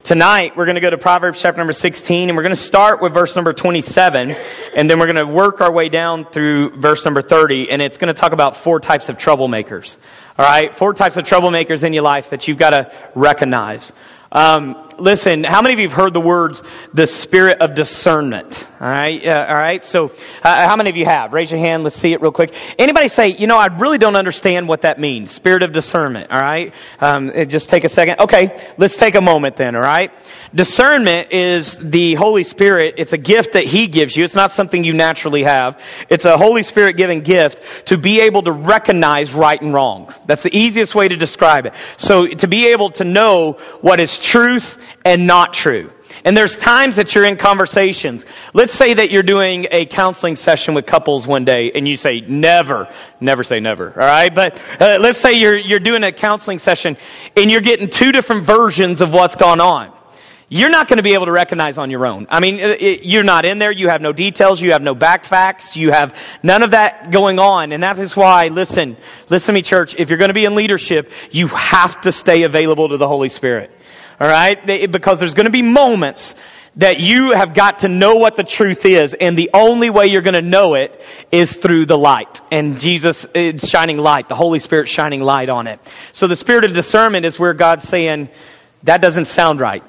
Tonight, we're going to go to Proverbs chapter number 16, and we're going to start with verse number 27, and then we're going to work our way down through verse number 30, and it's going to talk about 4 types of troublemakers. All right? 4 types of troublemakers in your life that you've got to recognize. Listen, how many of you have heard the words, the spirit of discernment? All right. So, how many of you have? Raise your hand. Let's see it real quick. Anybody say, I really don't understand what that means. Spirit of discernment. All right. Just take a second. Okay. Let's take a moment then. All right. Discernment is the Holy Spirit. It's a gift that He gives you. It's not something you naturally have. It's a Holy Spirit given gift to be able to recognize right and wrong. That's the easiest way to describe it. So, to be able to know what is truth and not true. And there's times that you're in conversations. Let's say that you're doing a counseling session with couples one day and you say, never say never, all right? But let's say you're doing a counseling session and you're getting 2 different versions of what's gone on. You're not going to be able to recognize on your own. I mean, you're not in there. You have no details. You have no back facts. You have none of that going on. And that is why, listen to me, church, if you're going to be in leadership, you have to stay available to the Holy Spirit. All right? Because there's going to be moments that you have got to know what the truth is, and the only way you're going to know it is through the light. And Jesus is shining light, the Holy Spirit shining light on it. So the spirit of discernment is where God's saying, that doesn't sound right.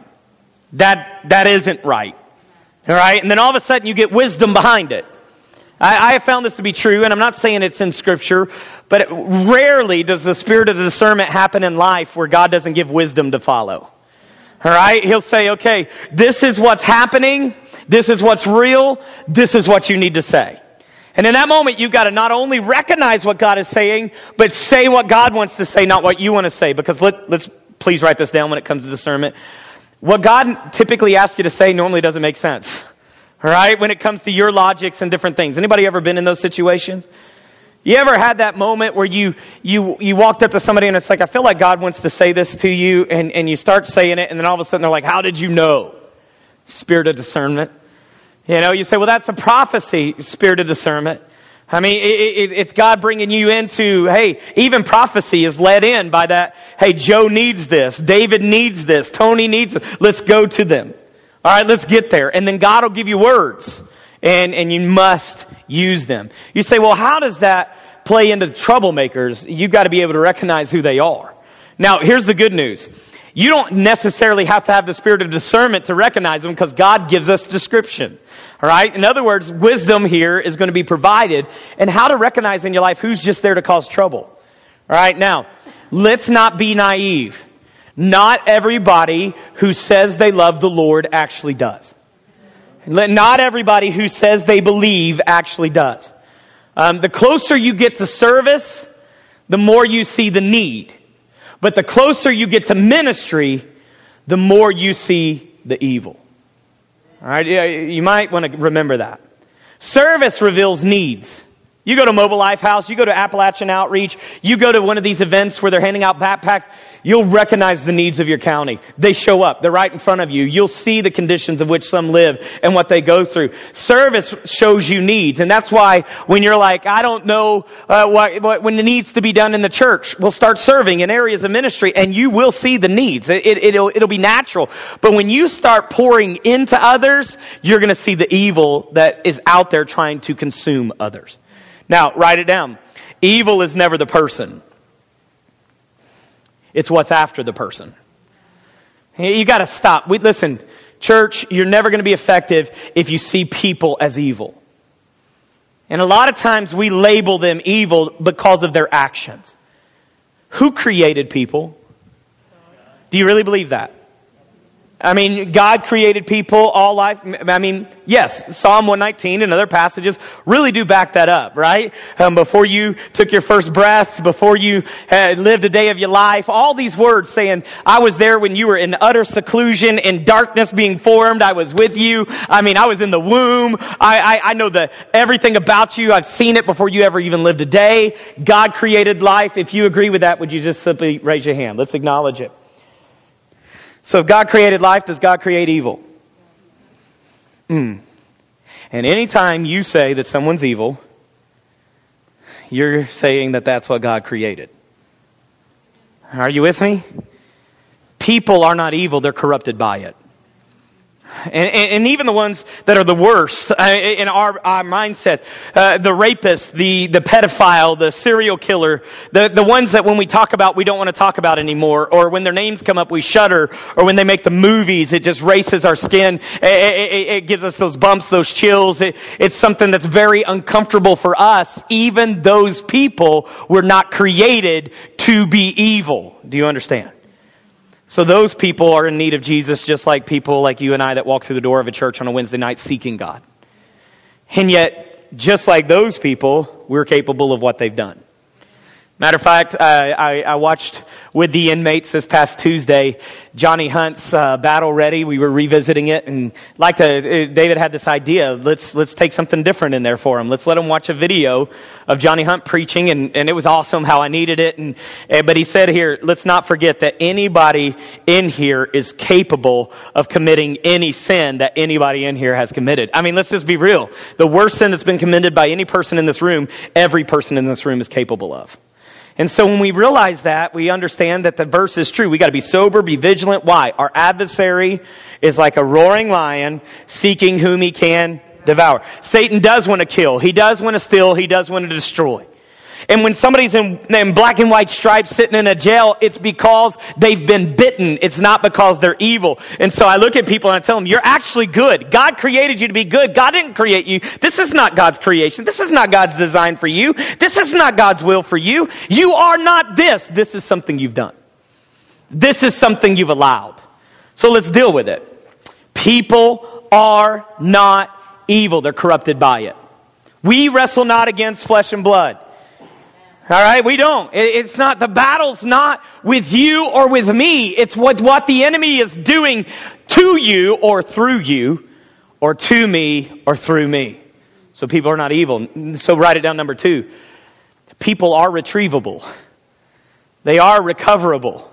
That isn't right. All right? And then all of a sudden you get wisdom behind it. I have found this to be true, and I'm not saying it's in Scripture, but rarely does the spirit of discernment happen in life where God doesn't give wisdom to follow. All right? He'll say, okay, this is what's happening. This is what's real. This is what you need to say. And in that moment, you've got to not only recognize what God is saying, but say what God wants to say, not what you want to say. Because let's please write this down when it comes to discernment. What God typically asks you to say normally doesn't make sense. All right? When it comes to your logics and different things. Anybody ever been in those situations? You ever had that moment where you walked up to somebody and it's like, I feel like God wants to say this to you, and you start saying it, and then all of a sudden they're like, how did you know? Spirit of discernment. You say, well, that's a prophecy, spirit of discernment. I mean, it's God bringing you into, hey, even prophecy is led in by that, hey, Joe needs this, David needs this, Tony needs this, let's go to them. All right, let's get there. And then God will give you words, and you must use them. You say, well, how does that play into troublemakers? You've got to be able to recognize who they are. Now, here's the good news. You don't necessarily have to have the spirit of discernment to recognize them, because God gives us description. All right? In other words, wisdom here is going to be provided, and how to recognize in your life who's just there to cause trouble. All right? Now, let's not be naive. Not everybody who says they love the Lord actually does. Not everybody who says they believe actually does. The closer you get to service, the more you see the need. But the closer you get to ministry, the more you see the evil. All right, you might want to remember that. Service reveals needs. You go to Mobile Life House, you go to Appalachian Outreach, you go to one of these events where they're handing out backpacks, you'll recognize the needs of your county. They show up. They're right in front of you. You'll see the conditions of which some live and what they go through. Service shows you needs. And that's why when you're like, I don't know what needs to be done in the church, we'll start serving in areas of ministry and you will see the needs. It'll be natural. But when you start pouring into others, you're going to see the evil that is out there trying to consume others. Now, write it down. Evil is never the person. It's what's after the person. You got to stop. Listen, church, you're never going to be effective if you see people as evil. And a lot of times we label them evil because of their actions. Who created people? Do you really believe that? I mean, God created people, all life. I mean, yes, Psalm 119 and other passages really do back that up, right? Before you took your first breath, before you lived a day of your life, all these words saying, I was there when you were in utter seclusion, in darkness being formed, I was with you. I mean, I was in the womb. I know everything about you. I've seen it before you ever even lived a day. God created life. If you agree with that, would you just simply raise your hand? Let's acknowledge it. So if God created life, does God create evil? And anytime you say that someone's evil, you're saying that that's what God created. Are you with me? People are not evil, they're corrupted by it. And even the ones that are the worst in our mindset, the rapist, the pedophile, the serial killer, the ones that when we talk about, we don't want to talk about anymore, or when their names come up, we shudder, or when they make the movies, it just races our skin. It gives us those bumps, those chills. It's something that's very uncomfortable for us. Even those people were not created to be evil. Do you understand? So those people are in need of Jesus, just like people like you and I that walk through the door of a church on a Wednesday night seeking God. And yet, just like those people, we're capable of what they've done. Matter of fact, I watched with the inmates this past Tuesday, Johnny Hunt's Battle Ready. We were revisiting it, and David had this idea. Let's take something different in there for him. Let's let him watch a video of Johnny Hunt preaching, and it was awesome how I needed it. But he said here, let's not forget that anybody in here is capable of committing any sin that anybody in here has committed. I mean, let's just be real. The worst sin that's been committed by any person in this room, every person in this room is capable of. And so when we realize that, we understand that the verse is true. We got to be sober, be vigilant. Why? Our adversary is like a roaring lion seeking whom he can devour. Satan does want to kill. He does want to steal. He does want to destroy. And when somebody's in black and white stripes sitting in a jail, it's because they've been bitten. It's not because they're evil. And so I look at people and I tell them, you're actually good. God created you to be good. God didn't create you. This is not God's creation. This is not God's design for you. This is not God's will for you. You are not this. This is something you've done. This is something you've allowed. So let's deal with it. People are not evil. They're corrupted by it. We wrestle not against flesh and blood. All right, we don't. It's not, the battle's not with you or with me. It's what the enemy is doing to you or through you, or to me or through me. So people are not evil. So write it down, number 2. People are retrievable. They are recoverable.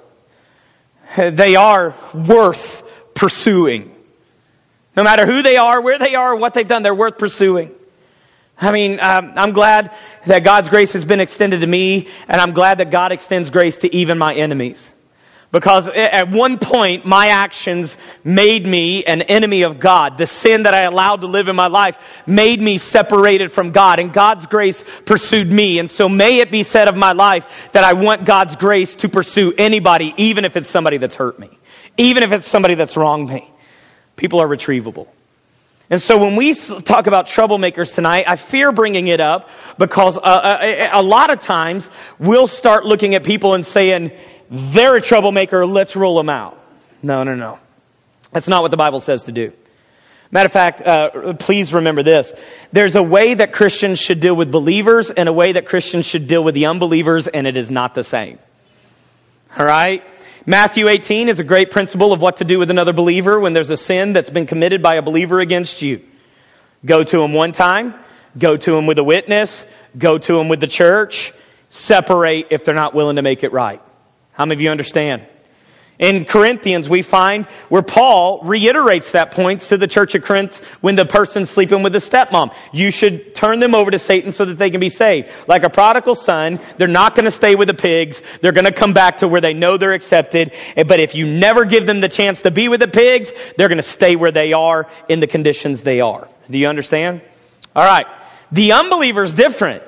They are worth pursuing. No matter who they are, where they are, what they've done, they're worth pursuing. I mean, I'm glad that God's grace has been extended to me, and I'm glad that God extends grace to even my enemies. Because at one point, my actions made me an enemy of God. The sin that I allowed to live in my life made me separated from God, and God's grace pursued me. And so may it be said of my life that I want God's grace to pursue anybody, even if it's somebody that's hurt me, even if it's somebody that's wronged me. People are retrievable. And so when we talk about troublemakers tonight, I fear bringing it up because a lot of times we'll start looking at people and saying, they're a troublemaker, let's rule them out. No. That's not what the Bible says to do. Matter of fact, please remember this. There's a way that Christians should deal with believers and a way that Christians should deal with the unbelievers, and it is not the same. All right? Matthew 18 is a great principle of what to do with another believer when there's a sin that's been committed by a believer against you. Go to him one time. Go to him with a witness. Go to him with the church. Separate if they're not willing to make it right. How many of you understand? In Corinthians, we find where Paul reiterates that point to the church of Corinth when the person's sleeping with a stepmom. You should turn them over to Satan so that they can be saved. Like a prodigal son, they're not going to stay with the pigs. They're going to come back to where they know they're accepted. But if you never give them the chance to be with the pigs, they're going to stay where they are in the conditions they are. Do you understand? All right. The unbeliever's different.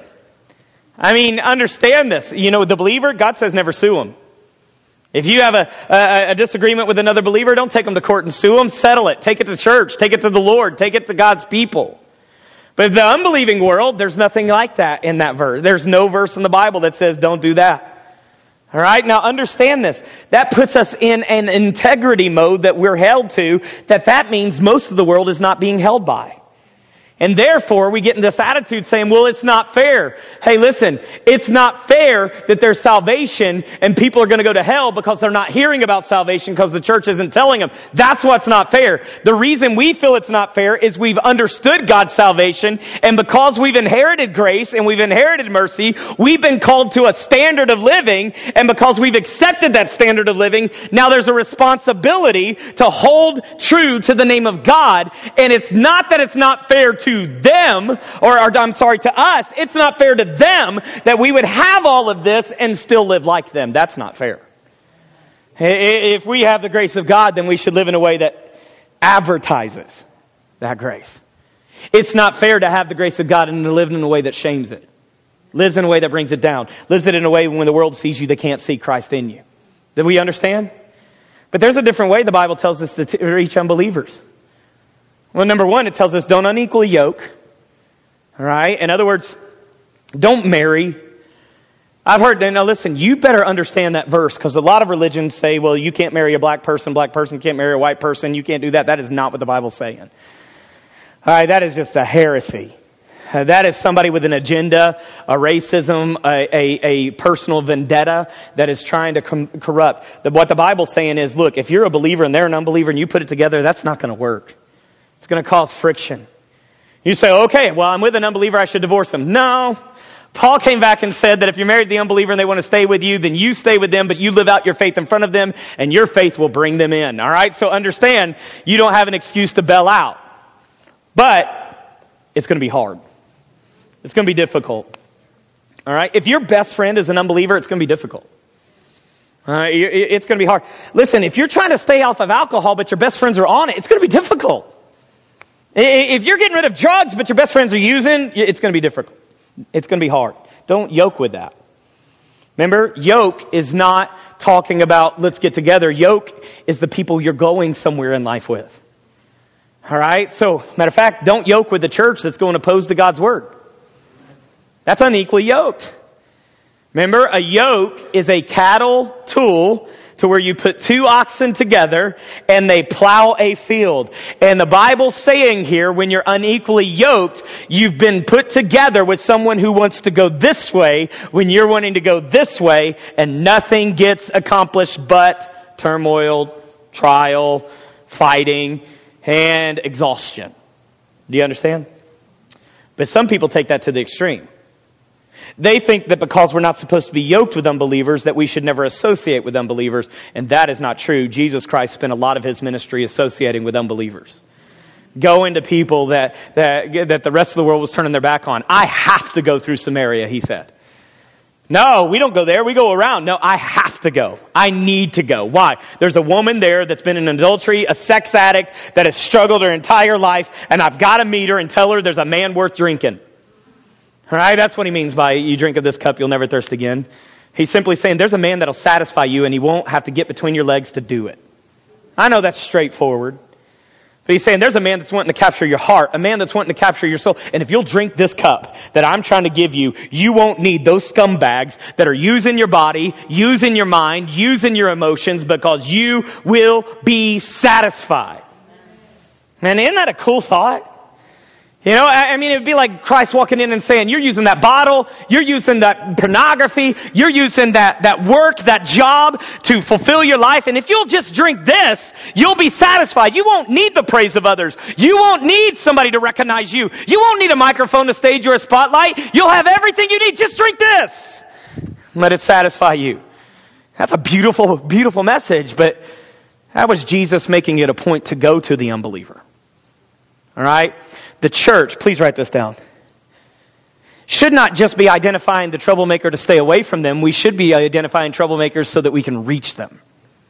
I mean, understand this. You know, the believer, God says never sue him. If you have a disagreement with another believer, don't take them to court and sue them. Settle it. Take it to church. Take it to the Lord. Take it to God's people. But in the unbelieving world, there's nothing like that in that verse. There's no verse in the Bible that says don't do that. All right? Now understand this. That puts us in an integrity mode that we're held to, that means most of the world is not being held by. And therefore, we get in this attitude saying, well, it's not fair. Hey, listen, it's not fair that there's salvation and people are going to go to hell because they're not hearing about salvation because the church isn't telling them. That's what's not fair. The reason we feel it's not fair is we've understood God's salvation, and because we've inherited grace and we've inherited mercy, we've been called to a standard of living, and because we've accepted that standard of living, now there's a responsibility to hold true to the name of God. And it's not that it's not fair to them, to us. It's not fair to them that we would have all of this and still live like them. That's not fair. If we have the grace of God, then we should live in a way that advertises that grace. It's not fair to have the grace of God and to live in a way that shames it. Lives in a way that brings it down. Lives it in a way when the world sees you, they can't see Christ in you. Do we understand? But there's a different way the Bible tells us to reach unbelievers. Well, number one, it tells us don't unequally yoke. All right? In other words, don't marry. I've heard, now listen, you better understand that verse, because a lot of religions say, well, you can't marry a black person can't marry a white person, you can't do that. That is not what the Bible's saying. All right, that is just a heresy. That is somebody with an agenda, a racism, a personal vendetta that is trying to corrupt. What the Bible's saying is, look, if you're a believer and they're an unbeliever and you put it together, that's not going to work. It's going to cause friction. You say, okay, well, I'm with an unbeliever, I should divorce him. No. Paul came back and said that if you're married to the unbeliever and they want to stay with you, then you stay with them, but you live out your faith in front of them, and your faith will bring them in. All right? So understand, you don't have an excuse to bail out. But it's going to be hard. It's going to be difficult. All right? If your best friend is an unbeliever, it's going to be difficult. All right? It's going to be hard. Listen, if you're trying to stay off of alcohol, but your best friends are on it, it's going to be difficult. If you're getting rid of drugs, but your best friends are using, it's going to be difficult. It's going to be hard. Don't yoke with that. Remember, yoke is not talking about let's get together. Yoke is the people you're going somewhere in life with. All right? So, matter of fact, don't yoke with the church that's going opposed to God's word. That's unequally yoked. Remember, a yoke is a cattle tool to where you put two oxen together and they plow a field. And the Bible's saying here, when you're unequally yoked, you've been put together with someone who wants to go this way when you're wanting to go this way, and nothing gets accomplished but turmoil, trial, fighting, and exhaustion. Do you understand? But some people take that to the extreme. They think that because we're not supposed to be yoked with unbelievers, that we should never associate with unbelievers. And that is not true. Jesus Christ spent a lot of his ministry associating with unbelievers. Going to people that the rest of the world was turning their back on. I have to go through Samaria, he said. No, we don't go there. We go around. No, I have to go. I need to go. Why? There's a woman there that's been in adultery, a sex addict that has struggled her entire life, and I've got to meet her and tell her there's a man worth drinking. All right, that's what he means by you drink of this cup, you'll never thirst again. He's simply saying there's a man that'll satisfy you and he won't have to get between your legs to do it. I know that's straightforward. But he's saying there's a man that's wanting to capture your heart, a man that's wanting to capture your soul. And if you'll drink this cup that I'm trying to give you, you won't need those scumbags that are using your body, using your mind, using your emotions, because you will be satisfied. Man, isn't that a cool thought? You know, I mean, it'd be like Christ walking in and saying, you're using that bottle, you're using that pornography, you're using that work, that job to fulfill your life. And if you'll just drink this, you'll be satisfied. You won't need the praise of others. You won't need somebody to recognize you. You won't need a microphone, a stage, or a spotlight. You'll have everything you need. Just drink this. Let it satisfy you. That's a beautiful, beautiful message, but that was Jesus making it a point to go to the unbeliever. All right? The church, please write this down, should not just be identifying the troublemaker to stay away from them. We should be identifying troublemakers so that we can reach them.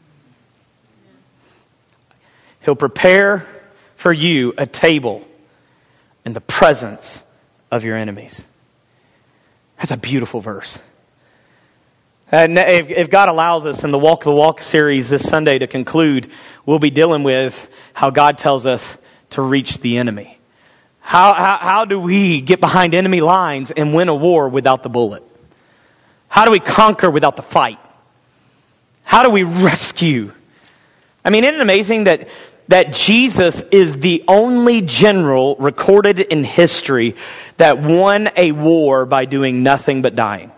He'll prepare for you a table in the presence of your enemies. That's a beautiful verse. And if God allows us in the Walk the Walk series this Sunday to conclude, we'll be dealing with how God tells us to reach the enemy. How do we get behind enemy lines and win a war without the bullet? How do we conquer without the fight? How do we rescue? I mean, isn't it amazing that Jesus is the only general recorded in history that won a war by doing nothing but dying?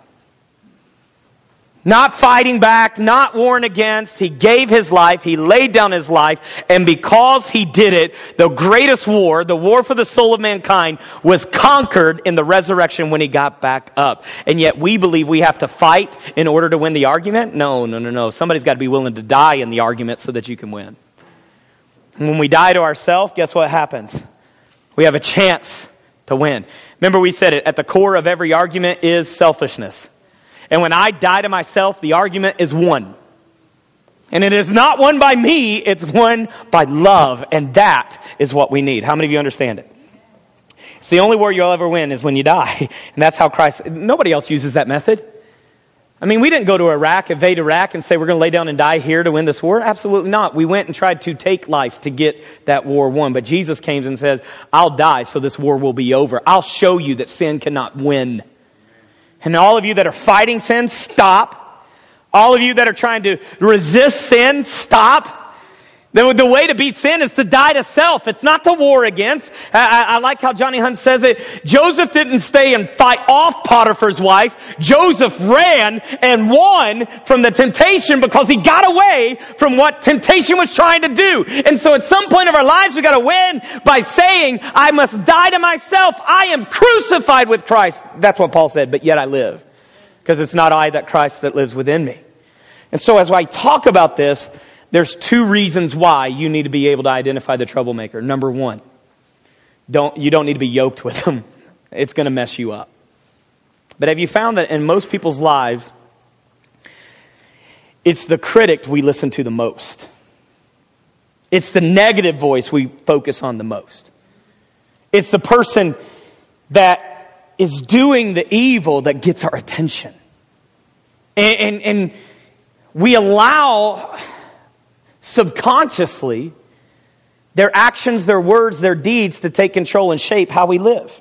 Not fighting back, not warring against. He gave his life. He laid down his life. And because he did it, the greatest war, the war for the soul of mankind, was conquered in the resurrection when he got back up. And yet we believe we have to fight in order to win the argument? No. Somebody's got to be willing to die in the argument so that you can win. And when we die to ourselves, guess what happens? We have a chance to win. Remember we said it, at the core of every argument is selfishness. And when I die to myself, the argument is won. And it is not won by me, it's won by love. And that is what we need. How many of you understand it? It's the only war you'll ever win is when you die. And that's how Christ, nobody else uses that method. I mean, we didn't go to Iraq, invade Iraq, and say we're going to lay down and die here to win this war. Absolutely not. We went and tried to take life to get that war won. But Jesus came and says, I'll die so this war will be over. I'll show you that sin cannot win. And all of you that are fighting sin, stop. All of you that are trying to resist sin, stop. The way to beat sin is to die to self. It's not to war against. I like how Johnny Hunt says it. Joseph didn't stay and fight off Potiphar's wife. Joseph ran and won from the temptation because he got away from what temptation was trying to do. And so at some point of our lives, we got to win by saying, I must die to myself. I am crucified with Christ. That's what Paul said, but yet I live. Because it's not I, that Christ that lives within me. And so as I talk about this, there's two reasons why you need to be able to identify the troublemaker. Number one, you don't need to be yoked with them. It's going to mess you up. But have you found that in most people's lives, it's the critic we listen to the most. It's the negative voice we focus on the most. It's the person that is doing the evil that gets our attention. And we allow subconsciously their actions, their words, their deeds to take control and shape how we live.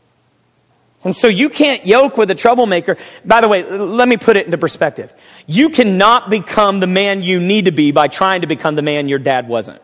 And so you can't yoke with a troublemaker. By the way, let me put it into perspective. You cannot become the man you need to be by trying to become the man your dad wasn't.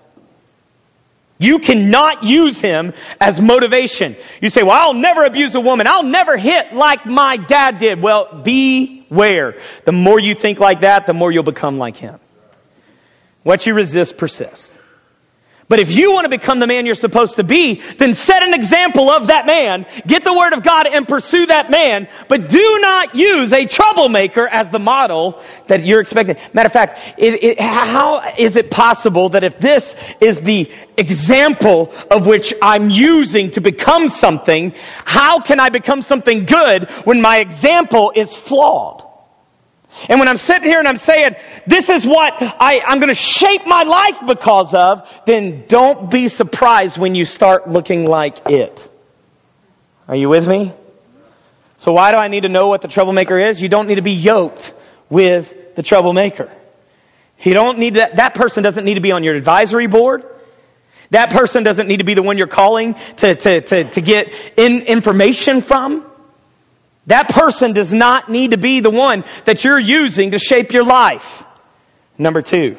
You cannot use him as motivation. You say, well, I'll never abuse a woman. I'll never hit like my dad did. Well, beware. The more you think like that, the more you'll become like him. What you resist persists. But if you want to become the man you're supposed to be, then set an example of that man, get the word of God and pursue that man, but do not use a troublemaker as the model that you're expecting. Matter of fact, how is it possible that if this is the example of which I'm using to become something, how can I become something good when my example is flawed? And when I'm sitting here and I'm saying, this is what I'm going to shape my life because of, then don't be surprised when you start looking like it. Are you with me? So why do I need to know what the troublemaker is? You don't need to be yoked with the troublemaker. You don't need that person doesn't need to be on your advisory board. That person doesn't need to be the one you're calling to get information from. That person does not need to be the one that you're using to shape your life. Number two,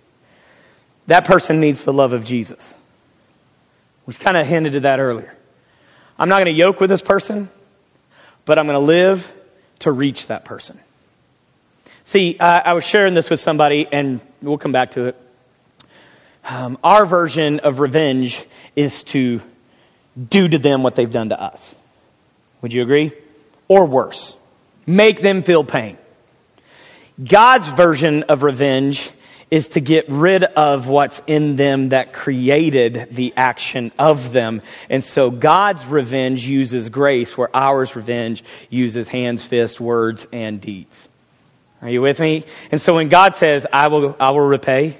that person needs the love of Jesus. We kind of hinted to that earlier. I'm not going to yoke with this person, but I'm going to live to reach that person. See, I was sharing this with somebody, and we'll come back to it. Our version of revenge is to do to them what they've done to us. Would you agree? Or worse, make them feel pain. God's version of revenge is to get rid of what's in them that created the action of them. And so God's revenge uses grace, where ours revenge uses hands, fists, words, and deeds. Are you with me? And so when God says, I will repay,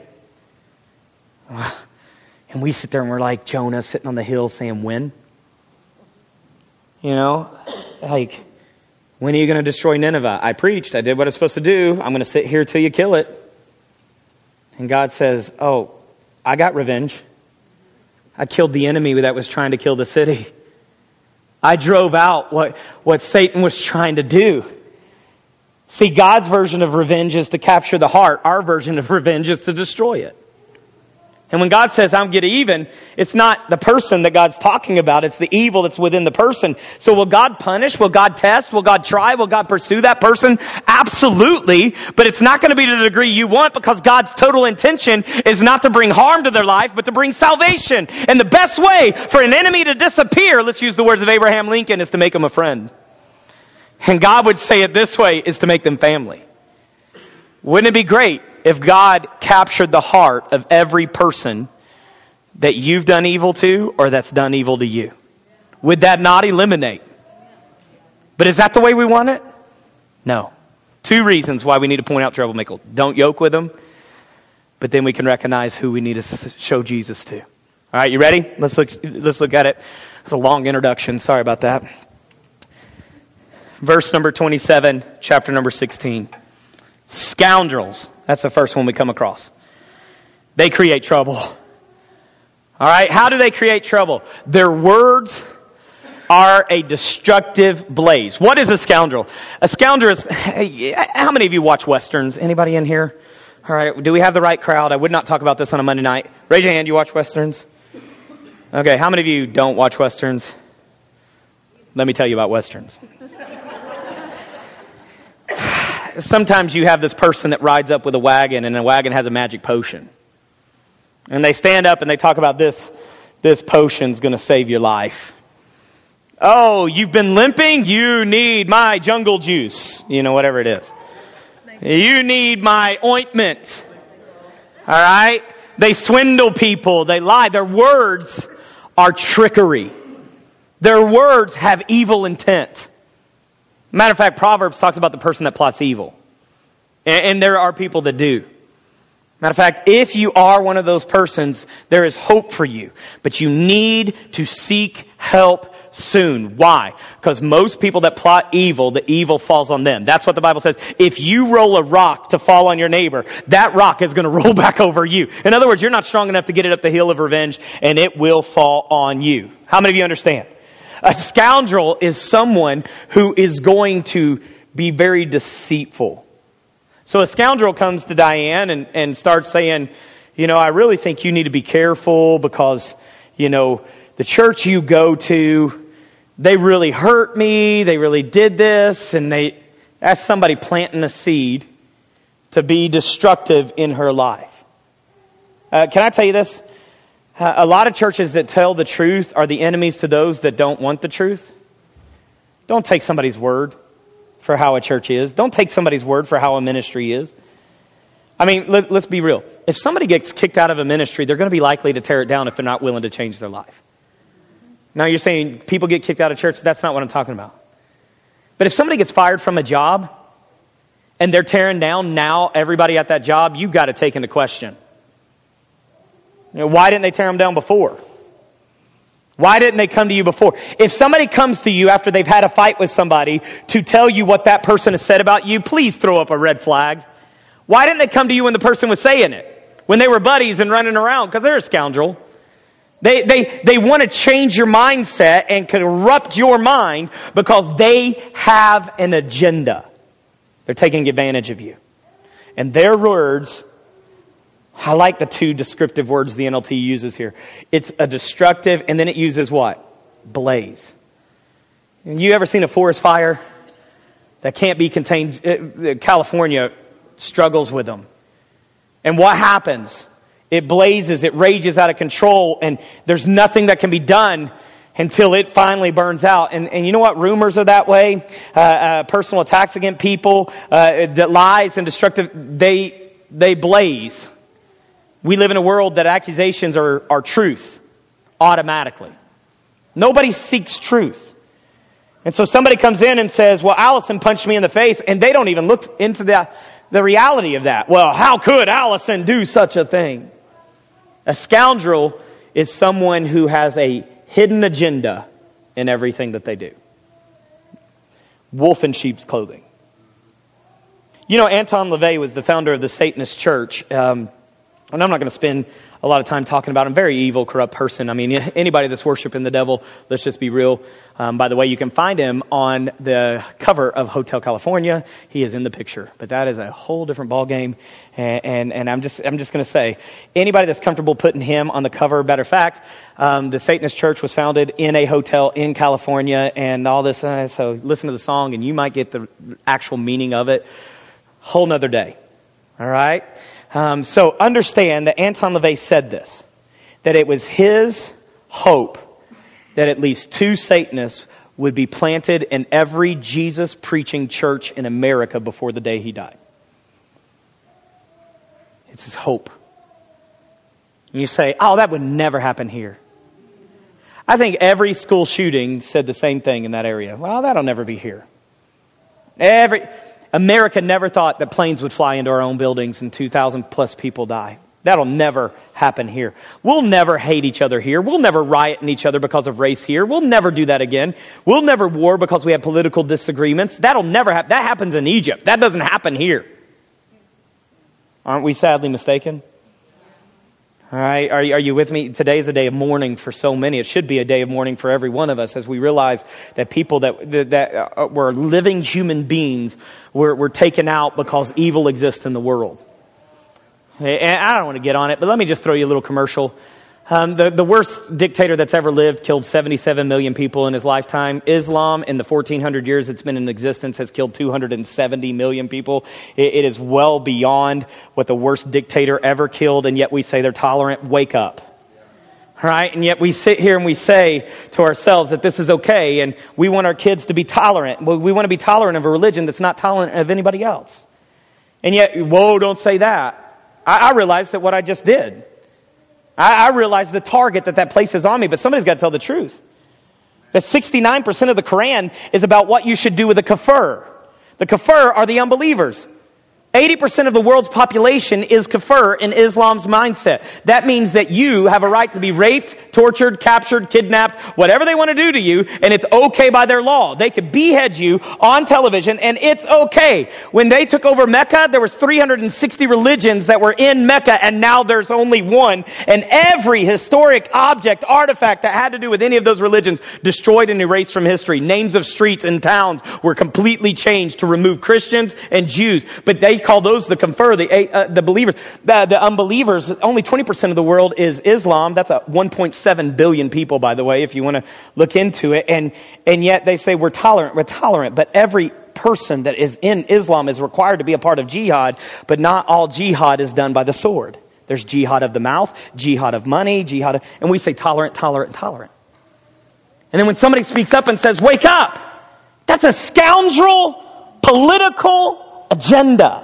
and we sit there and we're like Jonah sitting on the hill saying, when? You know, like, when are you going to destroy Nineveh? I preached. I did what I was supposed to do. I'm going to sit here till you kill it. And God says, oh, I got revenge. I killed the enemy that was trying to kill the city. I drove out what Satan was trying to do. See, God's version of revenge is to capture the heart. Our version of revenge is to destroy it. And when God says, I'm getting even, it's not the person that God's talking about. It's the evil that's within the person. So will God punish? Will God test? Will God try? Will God pursue that person? Absolutely. But it's not going to be to the degree you want, because God's total intention is not to bring harm to their life, but to bring salvation. And the best way for an enemy to disappear, let's use the words of Abraham Lincoln, is to make them a friend. And God would say it this way, is to make them family. Wouldn't it be great if God captured the heart of every person that you've done evil to or that's done evil to you? Would that not eliminate? But is that the way we want it? No. Two reasons why we need to point out troublemaker. Don't yoke with them. but then we can recognize who we need to show Jesus to. All right, you ready? Let's look at it. It's a long introduction. Sorry about that. Verse number 27, chapter number 16. Scoundrels. That's the first one we come across. They create trouble. All right, how do they create trouble? Their words are a destructive blaze. What is a scoundrel? A scoundrel is... How many of you watch Westerns? Anybody in here? All right, do we have the right crowd? I would not talk about this on a Monday night. Raise your hand, you watch Westerns? Okay, how many of you don't watch Westerns? Let me tell you about Westerns. Sometimes you have this person that rides up with a wagon, and the wagon has a magic potion. And they stand up and they talk about this potion's going to save your life. Oh, you've been limping? You need my jungle juice. You know, whatever it is. You need my ointment. All right? They swindle people. They lie. Their words are trickery. Their words have evil intent. Matter of fact, Proverbs talks about the person that plots evil. And there are people that do. Matter of fact, if you are one of those persons, there is hope for you. But you need to seek help soon. Why? Because most people that plot evil, the evil falls on them. That's what the Bible says. If you roll a rock to fall on your neighbor, that rock is going to roll back over you. In other words, you're not strong enough to get it up the hill of revenge, and it will fall on you. How many of you understand? A scoundrel is someone who is going to be very deceitful. So a scoundrel comes to Diane and starts saying, you know, I really think you need to be careful because, you know, the church you go to, they really hurt me. They really did this. And that's somebody planting a seed to be destructive in her life. Can I tell you this? A lot of churches that tell the truth are the enemies to those that don't want the truth. Don't take somebody's word for how a church is. Don't take somebody's word for how a ministry is. I mean, let's be real. If somebody gets kicked out of a ministry, they're going to be likely to tear it down if they're not willing to change their life. Now you're saying people get kicked out of church. That's not what I'm talking about. But if somebody gets fired from a job and they're tearing down now everybody at that job, you've got to take into question. You know, why didn't they tear them down before? Why didn't they come to you before? If somebody comes to you after they've had a fight with somebody to tell you what that person has said about you, please throw up a red flag. Why didn't they come to you when the person was saying it? When they were buddies and running around? Because they're a scoundrel. They want to change your mindset and corrupt your mind because they have an agenda. They're taking advantage of you. And their words... I like the two descriptive words the NLT uses here. It's a destructive, and then it uses what? Blaze. You ever seen a forest fire that can't be contained? California struggles with them. And what happens? It blazes, it rages out of control, and there's nothing that can be done until it finally burns out. And you know what? Rumors are that way. Personal attacks against people, that lies and destructive, they blaze. We live in a world that accusations are truth automatically. Nobody seeks truth. And so somebody comes in and says, well, Allison punched me in the face, and they don't even look into the reality of that. Well, how could Allison do such a thing? A scoundrel is someone who has a hidden agenda in everything that they do. Wolf in sheep's clothing. You know, Anton LaVey was the founder of the Satanist Church. And I'm not going to spend a lot of time talking about him. Very evil, corrupt person. I mean, anybody that's worshiping the devil, let's just be real. By the way, you can find him on the cover of Hotel California. He is in the picture. But that is a whole different ballgame. And I'm just going to say, anybody that's comfortable putting him on the cover, matter of fact, the Satanist Church was founded in a hotel in California and all this. So listen to the song and you might get the actual meaning of it. Whole nother day. All right? So understand that Anton LaVey said this, that it was his hope that at least 2 Satanists would be planted in every Jesus-preaching church in America before the day he died. It's his hope. And you say, oh, that would never happen here. I think every school shooting said the same thing in that area. Well, that'll never be here. America never thought that planes would fly into our own buildings and 2,000 plus people die. That'll never happen here. We'll never hate each other here. We'll never riot in each other because of race here. We'll never do that again. We'll never war because we have political disagreements. That'll never happen. That happens in Egypt. That doesn't happen here. Aren't we sadly mistaken? All right, are you with me? Today is a day of mourning for so many. It should be a day of mourning for every one of us as we realize that people that were living human beings were taken out because evil exists in the world. And I don't want to get on it, but let me just throw you a little commercial. The worst dictator that's ever lived killed 77 million people in his lifetime. Islam, in the 1400 years it's been in existence, has killed 270 million people. It is well beyond what the worst dictator ever killed, and yet we say they're tolerant. Wake up. All right? And yet we sit here and we say to ourselves that this is okay, and we want our kids to be tolerant. We want to be tolerant of a religion that's not tolerant of anybody else. And yet, whoa, don't say that. I realized that what I just did. I realize the target that places on me, but somebody's got to tell the truth. That 69% of the Quran is about what you should do with the kafir. The kafir are the unbelievers. 80% of the world's population is kafir in Islam's mindset. That means that you have a right to be raped, tortured, captured, kidnapped, whatever they want to do to you, and it's okay by their law. They could behead you on television, and it's okay. When they took over Mecca, there was 360 religions that were in Mecca, and now there's only one. And every historic object, artifact that had to do with any of those religions, destroyed and erased from history. Names of streets and towns were completely changed to remove Christians and Jews. But they call those the kafir, the believers. The unbelievers, only 20% of the world is Islam. That's 1.7 billion people, by the way, if you want to look into it. And yet they say we're tolerant. But every person that is in Islam is required to be a part of jihad, but not all jihad is done by the sword. There's jihad of the mouth, jihad of money, and we say tolerant. And then when somebody speaks up and says, wake up, that's a scoundrel political agenda.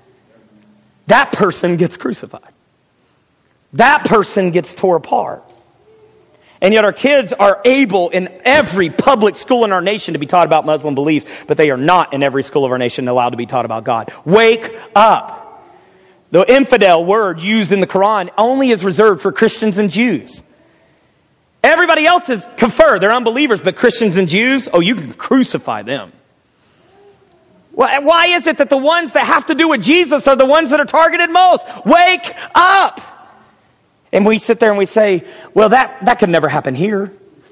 That person gets crucified. That person gets tore apart. And yet our kids are able in every public school in our nation to be taught about Muslim beliefs, but they are not in every school of our nation allowed to be taught about God. Wake up. The infidel word used in the Quran only is reserved for Christians and Jews. Everybody else is kafir, they're unbelievers, but Christians and Jews, you can crucify them. Why is it that the ones that have to do with Jesus are the ones that are targeted most? Wake up! And we sit there and we say, well, that could never happen here.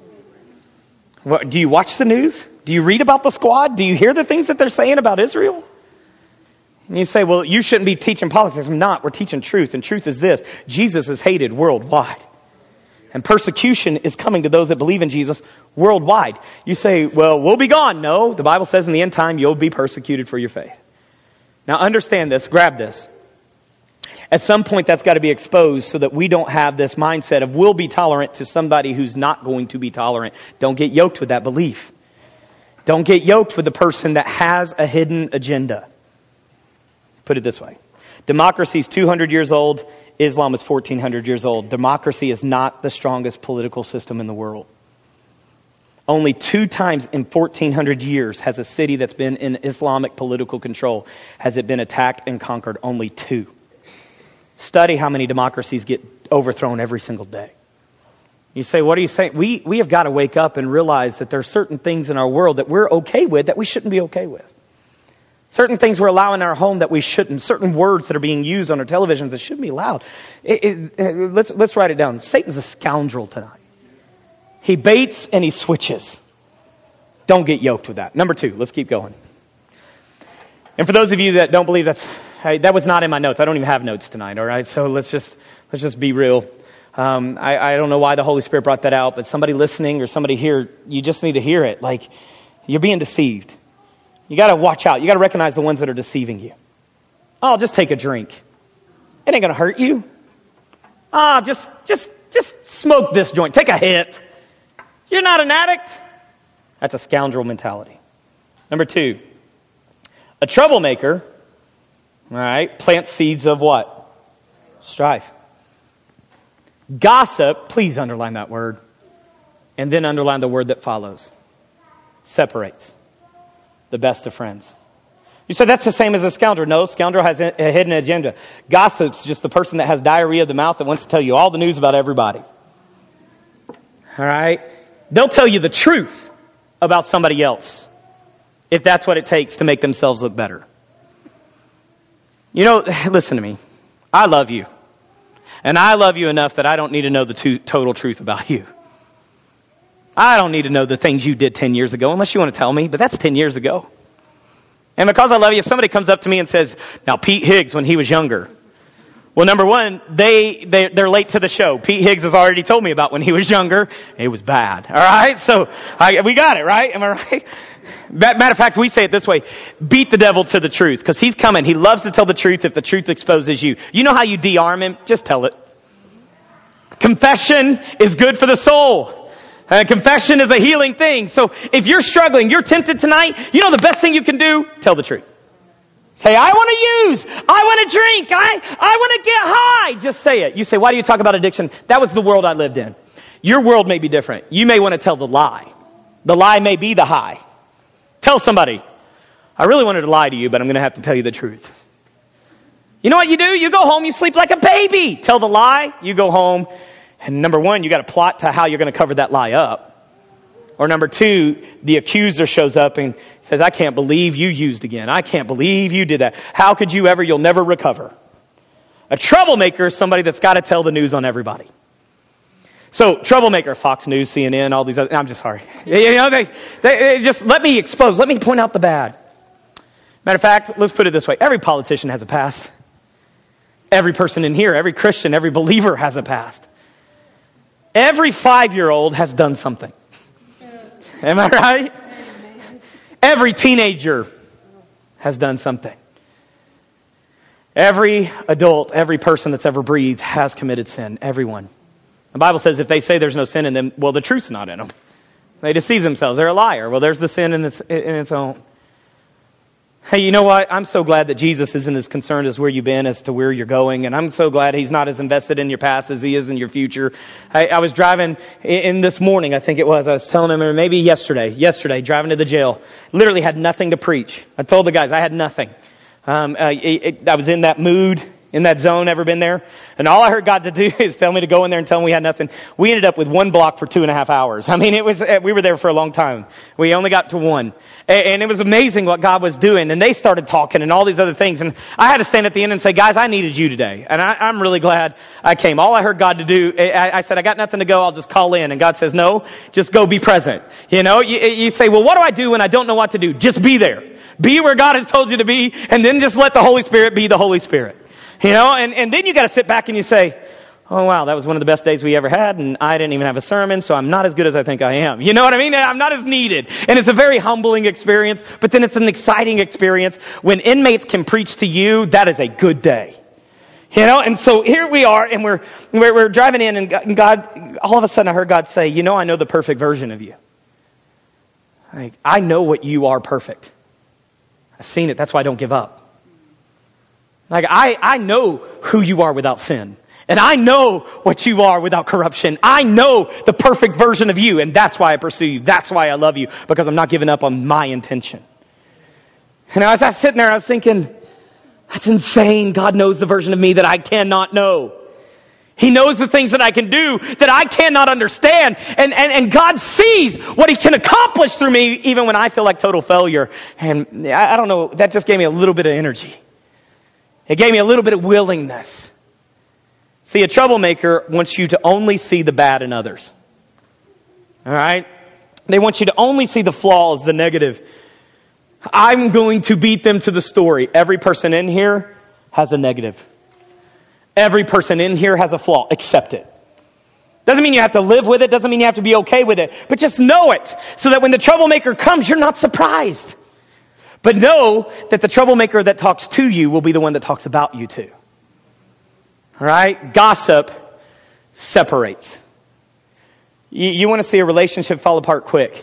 Do you watch the news? Do you read about the squad? Do you hear the things that they're saying about Israel? And you say, well, you shouldn't be teaching politics. I'm not. We're teaching truth. And truth is this. Jesus is hated worldwide. And persecution is coming to those that believe in Jesus worldwide. You say, well, we'll be gone. No, the Bible says in the end time, you'll be persecuted for your faith. Now understand this, grab this. At some point that's got to be exposed so that we don't have this mindset of we'll be tolerant to somebody who's not going to be tolerant. Don't get yoked with that belief. Don't get yoked with the person that has a hidden agenda. Put it this way. Democracy is 200 years old. Islam is 1,400 years old. Democracy is not the strongest political system in the world. Only 2 times in 1,400 years has a city that's been in Islamic political control, has it been attacked and conquered. Only 2. Study how many democracies get overthrown every single day. You say, what are you saying? We have got to wake up and realize that there are certain things in our world that we're okay with that we shouldn't be okay with. Certain things we're allowing in our home that we shouldn't. Certain words that are being used on our televisions that shouldn't be allowed. Let's write it down. Satan's a scoundrel tonight. He baits and he switches. Don't get yoked with that. Number 2, let's keep going. And for those of you that don't believe that was not in my notes. I don't even have notes tonight, all right? So let's just be real. I don't know why the Holy Spirit brought that out, but somebody listening or somebody here, you just need to hear it. Like, you're being deceived. You got to watch out. You got to recognize the ones that are deceiving you. Oh, just take a drink. It ain't going to hurt you. Just smoke this joint. Take a hit. You're not an addict. That's a scoundrel mentality. Number 2, a troublemaker, all right, plants seeds of what? Strife. Gossip, please underline that word. And then underline the word that follows. Separates the best of friends. You said that's the same as a scoundrel. No, scoundrel has a hidden agenda. Gossip's just the person that has diarrhea of the mouth that wants to tell you all the news about everybody. All right? They'll tell you the truth about somebody else if that's what it takes to make themselves look better. You know, listen to me. I love you. And I love you enough that I don't need to know the total truth about you. I don't need to know the things you did 10 years ago unless you want to tell me, but that's 10 years ago. And because I love you, if somebody comes up to me and says, now Pete Higgs when he was younger. Well, number one, they're late to the show. Pete Higgs has already told me about when he was younger. It was bad. All right? So we got it, right? Am I right? Matter of fact, we say it this way. Beat the devil to the truth because he's coming. He loves to tell the truth if the truth exposes you. You know how you de-arm him? Just tell it. Confession is good for the soul. Confession is a healing thing. So if you're struggling, you're tempted tonight, you know the best thing you can do? Tell the truth. Say, I want to use, I want to drink, I want to get high. Just say it. You say, why do you talk about addiction? That was the world I lived in. Your world may be different. You may want to tell the lie. The lie may be the high. Tell somebody, I really wanted to lie to you, but I'm going to have to tell you the truth. You know what you do? You go home, you sleep like a baby. Tell the lie, you go home. And number one, you got to plot to how you're going to cover that lie up. Or number two, the accuser shows up and says, I can't believe you used again. I can't believe you did that. How could you ever? You'll never recover. A troublemaker is somebody that's got to tell the news on everybody. So troublemaker, Fox News, CNN, all these other, I'm just sorry. You know, they just let me expose, let me point out the bad. Matter of fact, let's put it this way. Every politician has a past. Every person in here, every Christian, every believer has a past. Every 5-year-old has done something. Am I right? Every teenager has done something. Every adult, every person that's ever breathed has committed sin. Everyone. The Bible says if they say there's no sin in them, well, the truth's not in them. They deceive themselves. They're a liar. Well, there's the sin in its own. Hey, you know what? I'm so glad that Jesus isn't as concerned as where you've been as to where you're going. And I'm so glad he's not as invested in your past as he is in your future. I was driving in this morning, I think it was. I was telling him, or maybe yesterday, driving to the jail. Literally had nothing to preach. I told the guys I had nothing. I was in that mood, in that zone. Ever been there? And all I heard God to do is tell me to go in there and tell him we had nothing. We ended up with one block for 2.5 hours. I mean, we were there for a long time. We only got to one. And it was amazing what God was doing. And they started talking and all these other things. And I had to stand at the end and say, guys, I needed you today. And I'm really glad I came. All I heard God to do, I said, I got nothing to go. I'll just call in. And God says, no, just go be present. You know, you say, well, what do I do when I don't know what to do? Just be there. Be where God has told you to be. And then just let the Holy Spirit be the Holy Spirit. You know, and then you got to sit back and you say, oh, wow, that was one of the best days we ever had, and I didn't even have a sermon, so I'm not as good as I think I am. You know what I mean? I'm not as needed. And it's a very humbling experience, but then it's an exciting experience. When inmates can preach to you, that is a good day. You know, and so here we are, and we're driving in, and God, all of a sudden I heard God say, you know, I know the perfect version of you. Like, I know what you are perfect. I've seen it, that's why I don't give up. Like, I know who you are without sin. And I know what you are without corruption. I know the perfect version of you, and that's why I pursue you. That's why I love you, because I'm not giving up on my intention. And as I was sitting there, I was thinking, that's insane. God knows the version of me that I cannot know. He knows the things that I can do that I cannot understand. And God sees what he can accomplish through me, even when I feel like total failure. And I don't know, that just gave me a little bit of energy. It gave me a little bit of willingness. See, a troublemaker wants you to only see the bad in others. All right? They want you to only see the flaws, the negative. I'm going to beat them to the story. Every person in here has a negative. Every person in here has a flaw. Accept it. Doesn't mean you have to live with it. Doesn't mean you have to be okay with it. But just know it so that when the troublemaker comes, you're not surprised. But know that the troublemaker that talks to you will be the one that talks about you too. All right? Gossip separates. You want to see a relationship fall apart quick.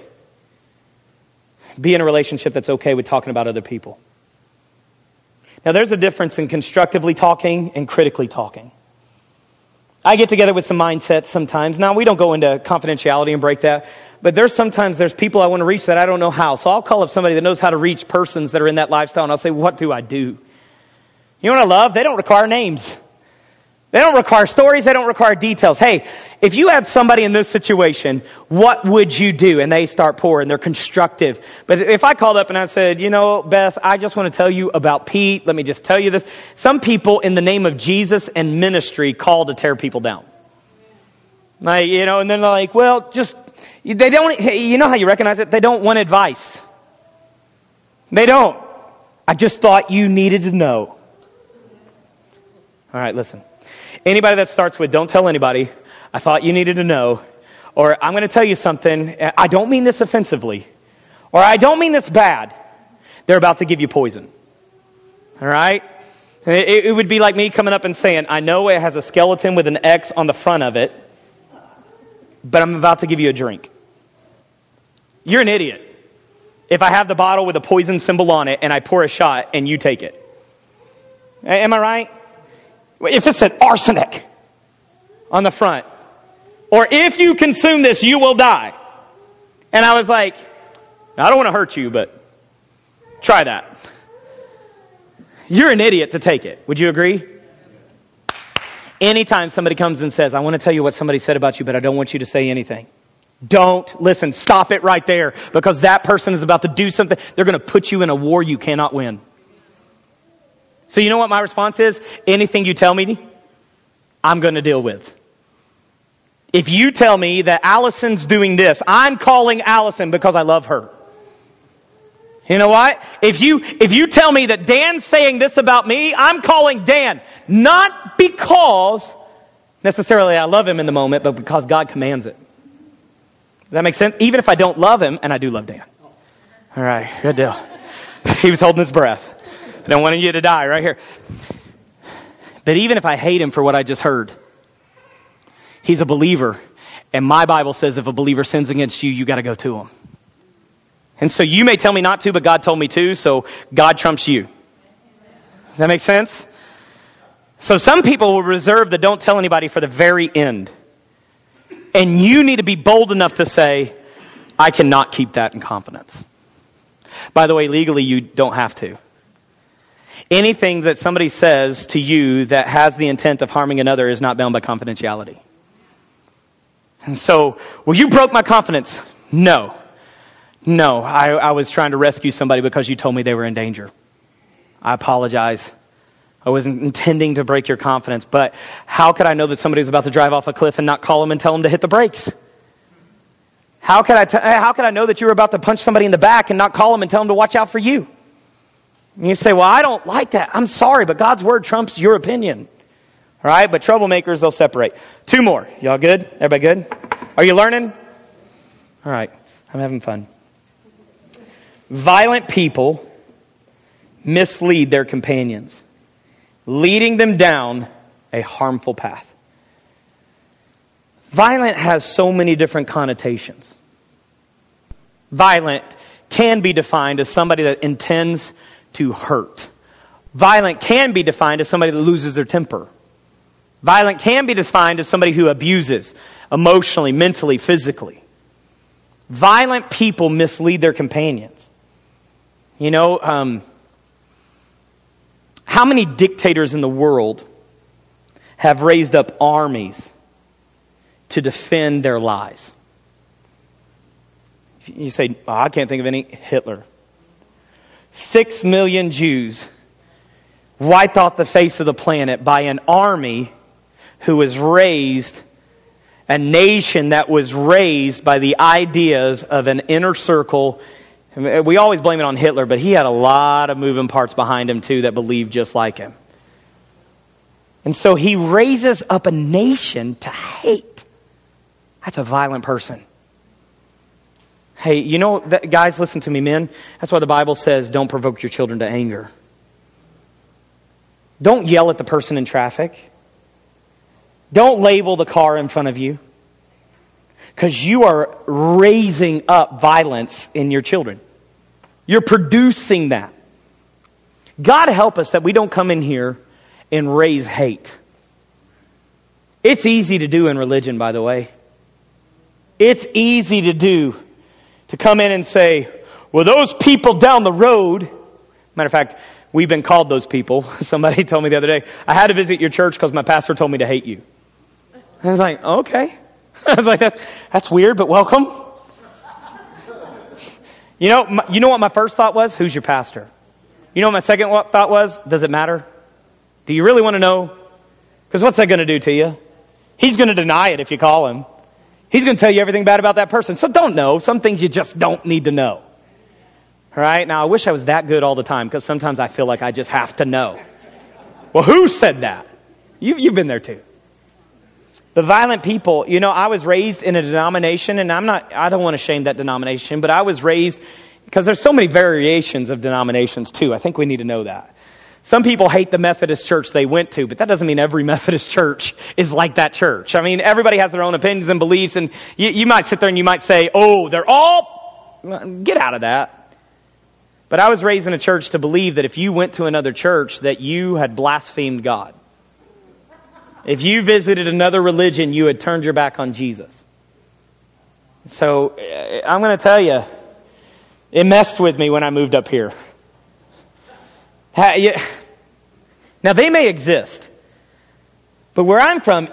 Be in a relationship that's okay with talking about other people. Now, there's a difference in constructively talking and critically talking. I get together with some mindsets sometimes. Now, we don't go into confidentiality and break that, but there's people I want to reach that I don't know how. So I'll call up somebody that knows how to reach persons that are in that lifestyle, and I'll say, what do I do? You know what I love? They don't require names. They don't require stories. They don't require details. Hey, if you had somebody in this situation, what would you do? And they start pouring. They're constructive. But if I called up and I said, Beth, I just want to tell you about Pete. Let me just tell you this. Some people in the name of Jesus and ministry call to tear people down. Like, and then they're like, well, they don't, you know how you recognize it? They don't want advice. They don't. I just thought you needed to know. All right, listen. Anybody that starts with, don't tell anybody, I thought you needed to know, or I'm going to tell you something, I don't mean this offensively, or I don't mean this bad, they're about to give you poison. All right? It would be like me coming up and saying, I know it has a skeleton with an X on the front of it, but I'm about to give you a drink. You're an idiot if I have the bottle with a poison symbol on it and I pour a shot and you take it. Am I right? If it said arsenic on the front, or if you consume this, you will die. And I was like, I don't want to hurt you, but try that. You're an idiot to take it. Would you agree? Anytime somebody comes and says, I want to tell you what somebody said about you, but I don't want you to say anything. Don't listen. Stop it right there, because that person is about to do something. They're going to put you in a war you cannot win. So you know what my response is? Anything you tell me, I'm going to deal with. If you tell me that Allison's doing this, I'm calling Allison because I love her. You know what? If you tell me that Dan's saying this about me, I'm calling Dan. Not because necessarily I love him in the moment, but because God commands it. Does that make sense? Even if I don't love him, and I do love Dan. All right, good deal. He was holding his breath. I don't want you to die right here. But even if I hate him for what I just heard, he's a believer. And my Bible says if a believer sins against you, you got to go to him. And so you may tell me not to, but God told me to, so God trumps you. Does that make sense? So some people will reserve the don't tell anybody for the very end. And you need to be bold enough to say, I cannot keep that in confidence. By the way, legally, you don't have to. Anything that somebody says to you that has the intent of harming another is not bound by confidentiality. And so, well, you broke my confidence. No, I was trying to rescue somebody because you told me they were in danger. I apologize. I wasn't intending to break your confidence, but how could I know that somebody was about to drive off a cliff and not call them and tell them to hit the brakes? How could I know that you were about to punch somebody in the back and not call them and tell them to watch out for you? And you say, well, I don't like that. I'm sorry, but God's word trumps your opinion. All right, but troublemakers, they'll separate. 2 more. Y'all good? Everybody good? Are you learning? All right, I'm having fun. Violent people mislead their companions, leading them down a harmful path. Violent has so many different connotations. Violent can be defined as somebody that intends to hurt. Violent can be defined as somebody that loses their temper. Violent can be defined as somebody who abuses emotionally, mentally, physically. Violent people mislead their companions. How many dictators in the world have raised up armies to defend their lies? You say, oh, I can't think of any. Hitler. 6 million Jews wiped off the face of the planet by an army who was raised, a nation that was raised by the ideas of an inner circle. We always blame it on Hitler, but he had a lot of moving parts behind him too that believed just like him. And so he raises up a nation to hate. That's a violent person. Hey, guys, listen to me, men. That's why the Bible says don't provoke your children to anger. Don't yell at the person in traffic. Don't label the car in front of you. Because you are raising up violence in your children. You're producing that. God help us that we don't come in here and raise hate. It's easy to do in religion, by the way. It's easy to do, to come in and say, well, those people down the road, matter of fact, we've been called those people. Somebody told me the other day, I had to visit your church because my pastor told me to hate you. And I was like, okay. I was like, that's weird, but welcome. You know what my first thought was? Who's your pastor? You know what my second thought was? Does it matter? Do you really want to know? Because what's that going to do to you? He's going to deny it if you call him. He's going to tell you everything bad about that person. So don't know. Some things you just don't need to know. All right? Now, I wish I was that good all the time because sometimes I feel like I just have to know. Well, who said that? You've been there too. The violent people, I was raised in a denomination, and I don't want to shame that denomination, but I was raised, because there's so many variations of denominations too. I think we need to know that. Some people hate the Methodist church they went to, but that doesn't mean every Methodist church is like that church. I mean, everybody has their own opinions and beliefs, and you might sit there and you might say, oh, they're all, get out of that. But I was raised in a church to believe that if you went to another church, that you had blasphemed God. If you visited another religion, you had turned your back on Jesus. So, I'm going to tell you, it messed with me when I moved up here. Now, they may exist, but where I'm from,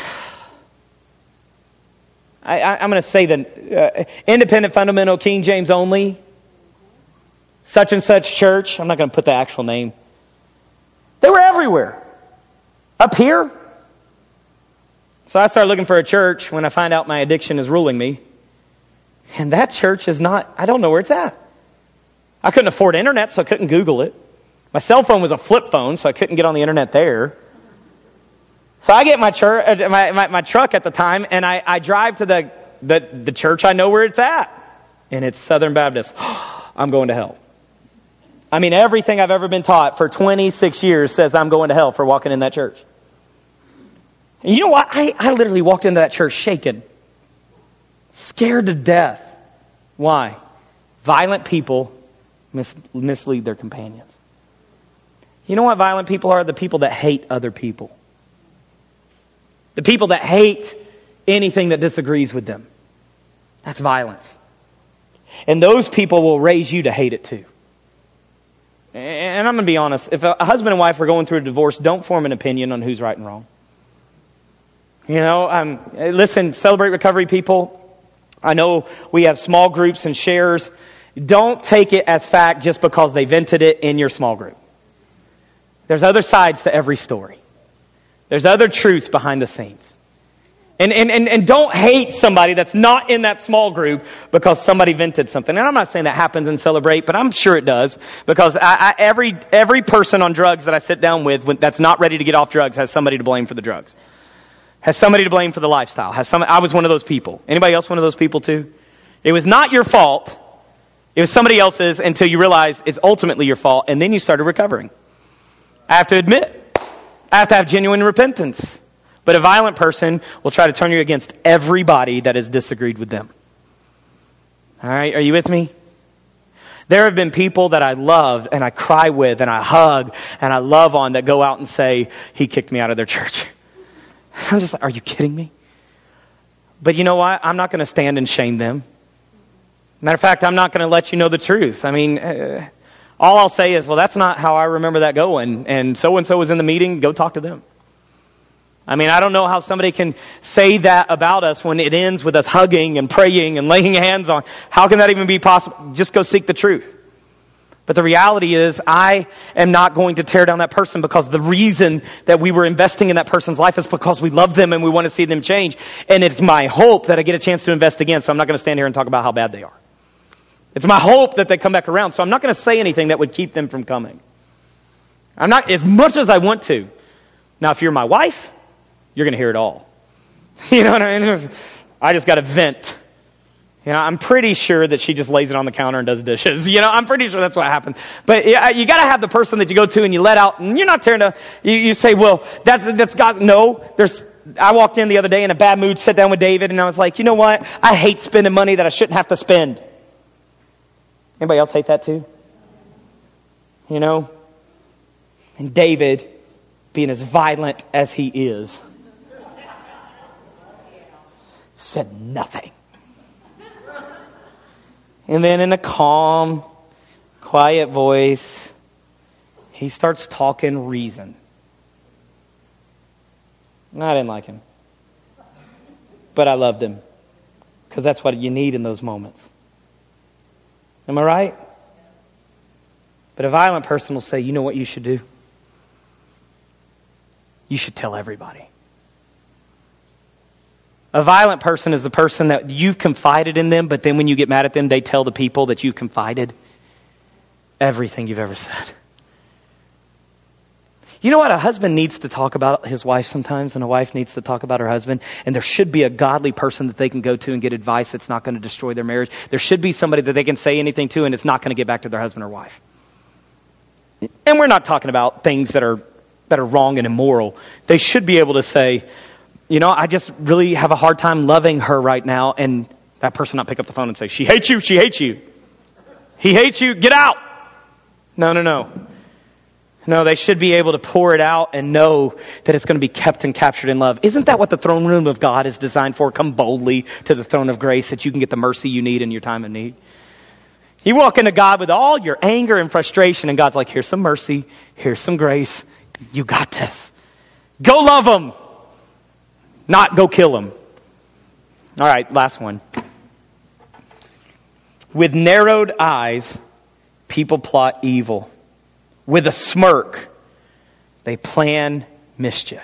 I'm going to say that independent, fundamental, King James only, such and such church, I'm not going to put the actual name. They were everywhere. Up here. So I started looking for a church when I find out my addiction is ruling me. And that church is not, I don't know where it's at. I couldn't afford internet, so I couldn't Google it. My cell phone was a flip phone, so I couldn't get on the internet there. So I get my truck at the time, and I drive to the church I know where it's at. And it's Southern Baptist. I'm going to hell. I mean, everything I've ever been taught for 26 years says I'm going to hell for walking in that church. And you know what? I literally walked into that church shaken. Scared to death. Why? Violent people mislead their companions. You know what violent people are? The people that hate other people. The people that hate anything that disagrees with them. That's violence. And those people will raise you to hate it too. And I'm going to be honest. If a husband and wife are going through a divorce, don't form an opinion on who's right and wrong. Listen, Celebrate Recovery people. I know we have small groups and shares. Don't take it as fact just because they vented it in your small group. There's other sides to every story. There's other truths behind the scenes. And don't hate somebody that's not in that small group because somebody vented something. And I'm not saying that happens in Celebrate, but I'm sure it does. Because every person on drugs that I sit down with that's not ready to get off drugs has somebody to blame for the drugs. Has somebody to blame for the lifestyle. I was one of those people. Anybody else one of those people too? It was not your fault. It was somebody else's until you realize it's ultimately your fault. And then you started recovering. I have to admit, I have to have genuine repentance. But a violent person will try to turn you against everybody that has disagreed with them. All right, are you with me? There have been people that I loved and I cry with and I hug and I love on that go out and say, he kicked me out of their church. I'm just like, are you kidding me? But you know what? I'm not going to stand and shame them. Matter of fact, I'm not going to let you know the truth. I mean, all I'll say is, well, that's not how I remember that going. And so-and-so was in the meeting. Go talk to them. I mean, I don't know how somebody can say that about us when it ends with us hugging and praying and laying hands on. How can that even be possible? Just go seek the truth. But the reality is, I am not going to tear down that person because the reason that we were investing in that person's life is because we love them and we want to see them change. And it's my hope that I get a chance to invest again, so I'm not going to stand here and talk about how bad they are. It's my hope that they come back around, so I'm not going to say anything that would keep them from coming. I'm not, as much as I want to. Now, if you're my wife, you're going to hear it all. You know what I mean? I just got to vent. You know, I'm pretty sure that she just lays it on the counter and does dishes. You know, I'm pretty sure that's what happens. But you got to have the person that you go to and you let out, and you're not tearing to. You say, well, that's God. No, I walked in the other day in a bad mood, sat down with David, and I was like, you know what? I hate spending money that I shouldn't have to spend. Anybody else hate that too? You know? And David, being as violent as he is, said nothing. And then in a calm, quiet voice, he starts talking reason. I didn't like him. But I loved him. Because that's what you need in those moments. Am I right? But a violent person will say, you know what you should do? You should tell everybody. A violent person is the person that you've confided in them, but then when you get mad at them, they tell the people that you confided everything you've ever said. You know what? A husband needs to talk about his wife sometimes, and a wife needs to talk about her husband. And there should be a godly person that they can go to and get advice that's not going to destroy their marriage. There should be somebody that they can say anything to, and it's not going to get back to their husband or wife. And we're not talking about things that are wrong and immoral. They should be able to say, you know, I just really have a hard time loving her right now. And that person not pick up the phone and say, she hates you, she hates you. He hates you, get out. No. No, they should be able to pour it out and know that it's going to be kept and captured in love. Isn't that what the throne room of God is designed for? Come boldly to the throne of grace that you can get the mercy you need in your time of need. You walk into God with all your anger and frustration, and God's like, here's some mercy, here's some grace. You got this. Go love them. Not go kill them. All right, last one. With narrowed eyes, people plot evil. With a smirk, they plan mischief.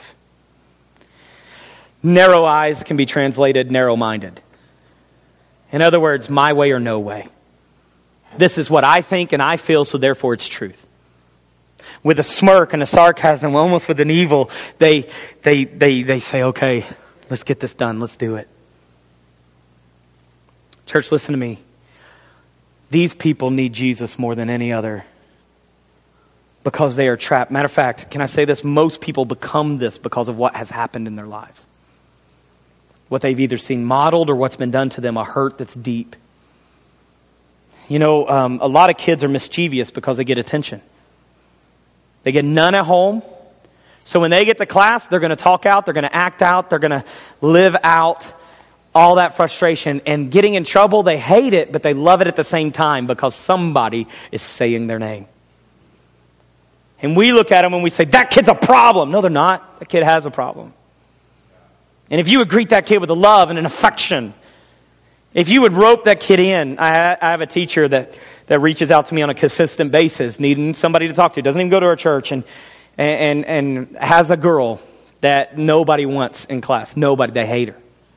Narrow eyes can be translated narrow-minded. In other words, my way or no way. This is what I think and I feel, so therefore it's truth. With a smirk and a sarcasm, almost with an evil, they say, okay, let's get this done. Let's do it. Church, listen to me. These people need Jesus more than any other because they are trapped. Matter of fact, can I say this? Most people become this because of what has happened in their lives. What they've either seen modeled or what's been done to them, a hurt that's deep. You know, a lot of kids are mischievous because they get attention. They get none at home. So when they get to class, they're going to talk out, they're going to act out, they're going to live out all that frustration. And getting in trouble, they hate it, but they love it at the same time because somebody is saying their name. And we look at them and we say, that kid's a problem. No, they're not. That kid has a problem. And if you would greet that kid with a love and an affection, if you would rope that kid in, I have a teacher that reaches out to me on a consistent basis, needing somebody to talk to, doesn't even go to our church, and has a girl that nobody wants in class. Nobody. They hate her.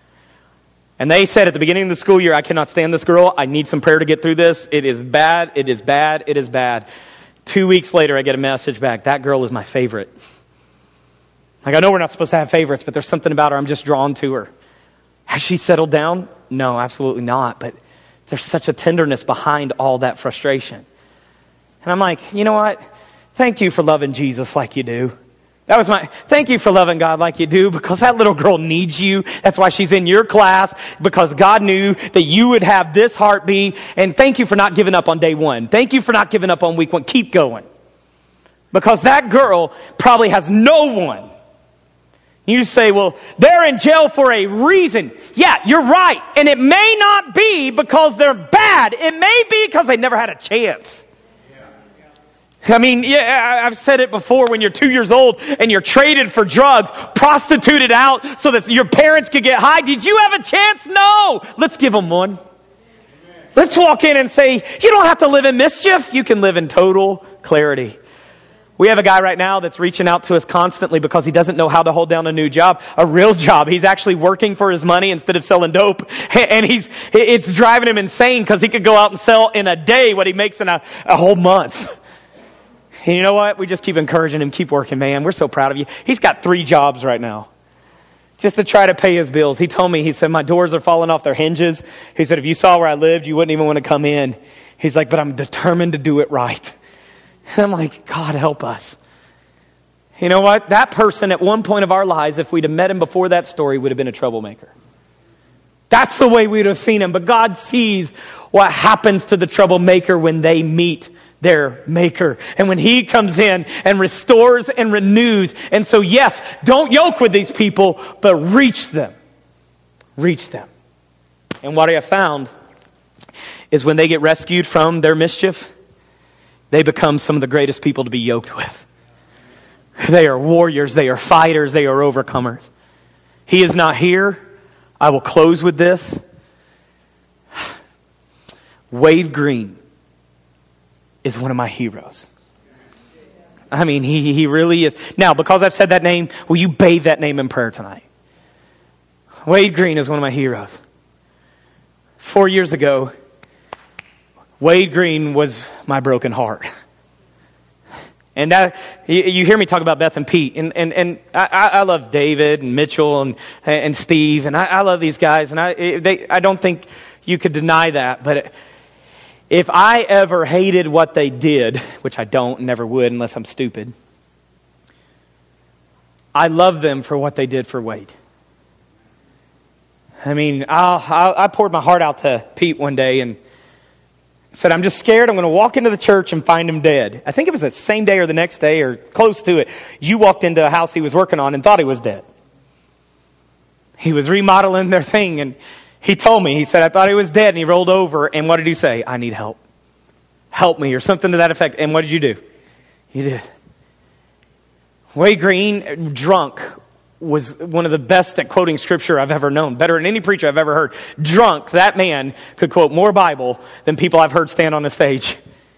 And they said at the beginning of the school year, I cannot stand this girl. I need some prayer to get through this. It is bad. It is bad. It is bad. 2 weeks later, I get a message back. That girl is my favorite. Like, I know we're not supposed to have favorites, but there's something about her. I'm just drawn to her. Has she settled down? No, absolutely not. But there's such a tenderness behind all that frustration. And I'm like, you know what? Thank you for loving Jesus like you do. Thank you for loving God like you do, because that little girl needs you. That's why she's in your class, because God knew that you would have this heartbeat. And thank you for not giving up on day one. Thank you for not giving up on week one. Keep going. Because that girl probably has no one. You say, well, they're in jail for a reason. Yeah, you're right. And it may not be because they're bad. It may be because they never had a chance. I mean, yeah, I've said it before, when you're 2 years old and you're traded for drugs, prostituted out so that your parents could get high. Did you have a chance? No. Let's give them one. Let's walk in and say, you don't have to live in mischief. You can live in total clarity. We have a guy right now that's reaching out to us constantly because he doesn't know how to hold down a new job, a real job. He's actually working for his money instead of selling dope. And it's driving him insane because he could go out and sell in a day what he makes in a whole month. And you know what? We just keep encouraging him, keep working, man. We're so proud of you. He's got 3 jobs right now just to try to pay his bills. He told me, he said, my doors are falling off their hinges. He said, if you saw where I lived, you wouldn't even want to come in. He's like, but I'm determined to do it right. And I'm like, God, help us. You know what? That person at one point of our lives, if we'd have met him before that story, would have been a troublemaker. That's the way we'd have seen him. But God sees what happens to the troublemaker when they meet their maker. And when he comes in and restores and renews. And so, yes, don't yoke with these people, but reach them. reach them. And what I have found is when they get rescued from their mischief, they become some of the greatest people to be yoked with. They are warriors, they are fighters, they are overcomers. He is not here. I will close with this. Wade Green is one of my heroes. I mean, he really is. Now, because I've said that name, will you bathe that name in prayer tonight? Wade Green is one of my heroes. 4 years ago, Wade Green was my broken heart. And that, you hear me talk about Beth and Pete, and I love David and Mitchell and Steve, and I love these guys, and I don't think you could deny that, but if I ever hated what they did, which I don't and never would unless I'm stupid, I love them for what they did for Wade. I mean, I poured my heart out to Pete one day and said, I'm just scared I'm going to walk into the church and find him dead. I think it was the same day or the next day or close to it. You walked into a house he was working on and thought he was dead. He was remodeling their thing and he told me, he said, I thought he was dead, and he rolled over, and what did he say? I need help. Help me, or something to that effect. And what did you do? You did. Wade Green, drunk, was one of the best at quoting scripture I've ever known. Better than any preacher I've ever heard. Drunk, that man could quote more Bible than people I've heard stand on the stage.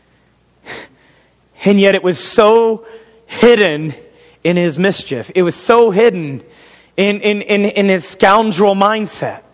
And yet it was so hidden in his mischief. It was so hidden in his scoundrel mindset.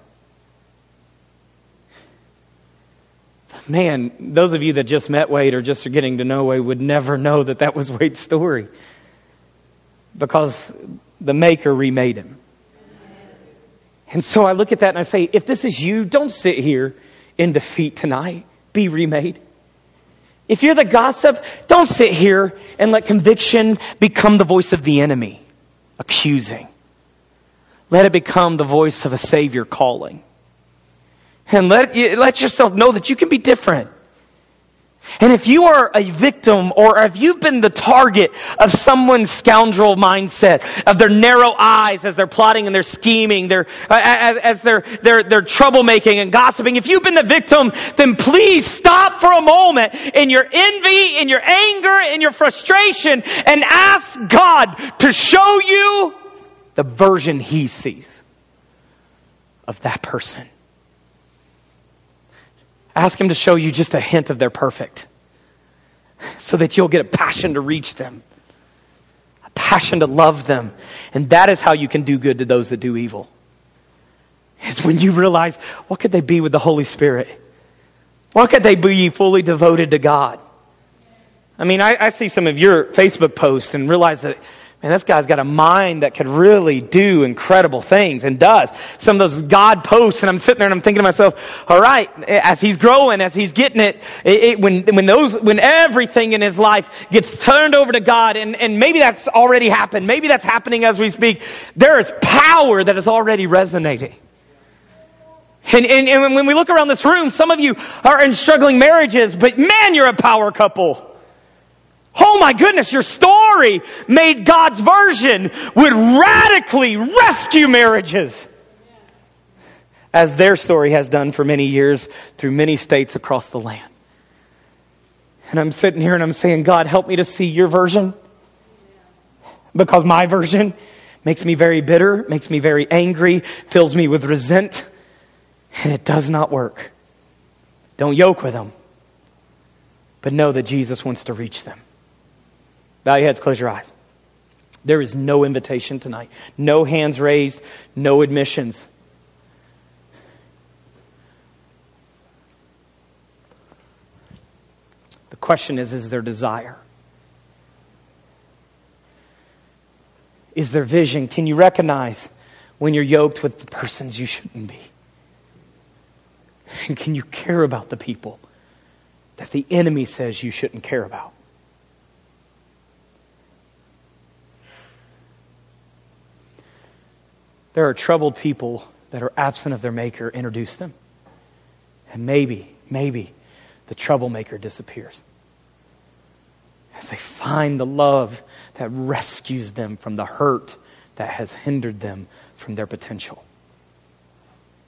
Man, those of you that just met Wade or just are getting to know Wade would never know that was Wade's story. Because the Maker remade him. And so I look at that and I say, if this is you, don't sit here in defeat tonight. Be remade. If you're the gossip, don't sit here and let conviction become the voice of the enemy, accusing. Let it become the voice of a Savior calling. And let yourself know that you can be different. And if you are a victim or if you've been the target of someone's scoundrel mindset, of their narrow eyes as they're plotting and they're scheming, as they're troublemaking and gossiping, if you've been the victim, then please stop for a moment in your envy, in your anger, in your frustration, and ask God to show you the version He sees of that person. Ask Him to show you just a hint of their perfect so that you'll get a passion to reach them, a passion to love them. And that is how you can do good to those that do evil. It's when you realize, what could they be with the Holy Spirit? What could they be fully devoted to God? I mean, I see some of your Facebook posts and realize that, man, this guy's got a mind that could really do incredible things and does. Some of those God posts, and I'm sitting there and I'm thinking to myself, all right, as he's growing, as he's getting when everything in his life gets turned over to God, and maybe that's already happened, maybe that's happening as we speak, there is power that is already resonating. And when we look around this room, some of you are in struggling marriages, but man, you're a power couple. Oh my goodness, your story made God's version would radically rescue marriages. As their story has done for many years through many states across the land. And I'm sitting here and I'm saying, God, help me to see your version. Because my version makes me very bitter, makes me very angry, fills me with resent, and it does not work. Don't yoke with them, but know that Jesus wants to reach them. Bow your heads, close your eyes. There is no invitation tonight. No hands raised, no admissions. The question is there desire? Is there vision? Can you recognize when you're yoked with the persons you shouldn't be? And can you care about the people that the enemy says you shouldn't care about? There are troubled people that are absent of their Maker. Introduce them. And maybe the troublemaker disappears. As they find the love that rescues them from the hurt that has hindered them from their potential.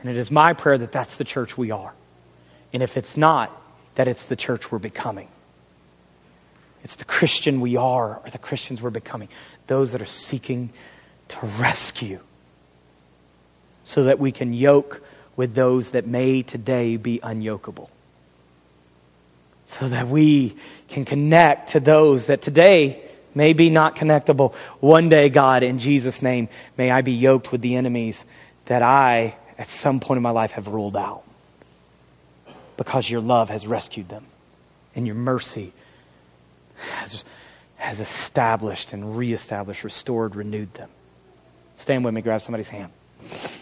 And it is my prayer that that's the church we are. And if it's not, that it's the church we're becoming. It's the Christian we are, or the Christians we're becoming. Those that are seeking to rescue, so that we can yoke with those that may today be unyokable. So that we can connect to those that today may be not connectable. One day, God, in Jesus' name, may I be yoked with the enemies that I, at some point in my life, have ruled out. Because your love has rescued them. And your mercy has established and reestablished, restored, renewed them. Stand with me, grab somebody's hand.